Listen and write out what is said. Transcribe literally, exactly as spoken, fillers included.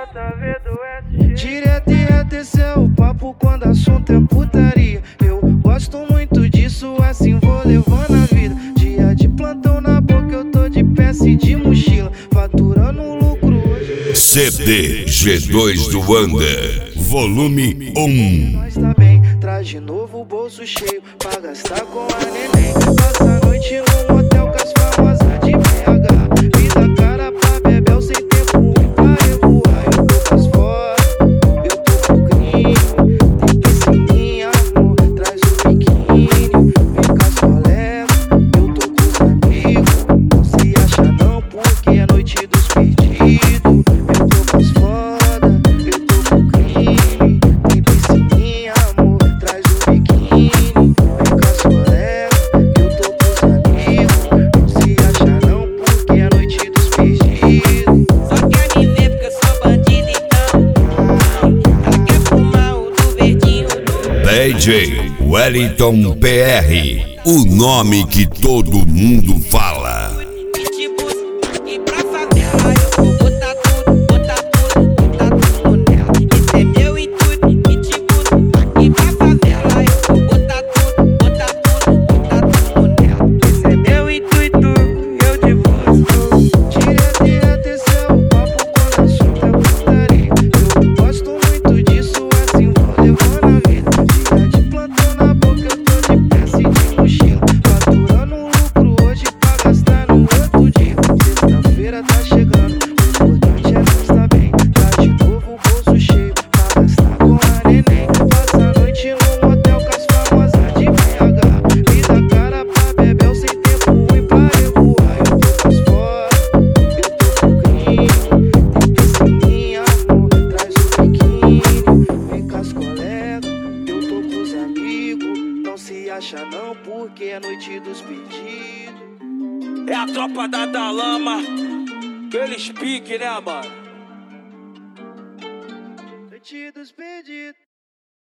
Direto e reto, esse é o papo quando assunto é putaria. Eu gosto muito disso, assim vou levando a vida. Dia de plantão na boca, eu tô de peça e de mochila, faturando um lucro hoje. C D G dois do Wander, volume um. Nós tá bem, traz de novo o bolso cheio pra gastar com a neném. Passa a noite num hotel com as famosas de B H. Vida cara pra bebel sem tempo ruim pra revoar. Eu tô com as fotos, eu tô com o crime. Tem piscininha, amor, traz o biquíni. Vem com as colegas, eu tô com os amigos. Não se acha não porque é noite dos pedidos. Eu tô com as foda, eu tô com o crime. Tem piscininha, amor, traz o biquíni. Vem com as colegas, eu tô com os amigos. Não se acha não porque é noite dos pedidos. Só quer me ver porque eu sou bandido, então ela quer fumar o do verdinho do... D J Wellington P R, o nome que todo mundo fala. Pitbull e pra favela eu vou botar tudo, botar tudo, botar tudo nela. Esse é meu intuito, Pitbull e pra favela eu vou botar tudo, botar tudo, botar tudo nela. Esse é meu intuito, eu te busco. Direto e reto, esse é o papo quando assunto é putaria. Eu gosto muito disso, assim vou levando a vida. Dia de plantão na boca, eu tô de peça e de mochila, faturando um lucro hoje pra gastar no outro dia. Sexta-feira tá chegando, o importante é nós tá bem. Tá de novo o bolso cheio pra gastar com a neném. Passa a noite num hotel com as famosas de B H. Vida cara pra bebel sem tempo ruim pra revoar. Eu tô com as fotos, eu tô com o crime. Tem piscininha, amor, traz o biquíni. Vem com as colegas, eu tô com os amigos. Não se acha não porque é noite dos pedidos. É a tropa da Dalama, aqueles pique, né, mano? Noite dos pedidos.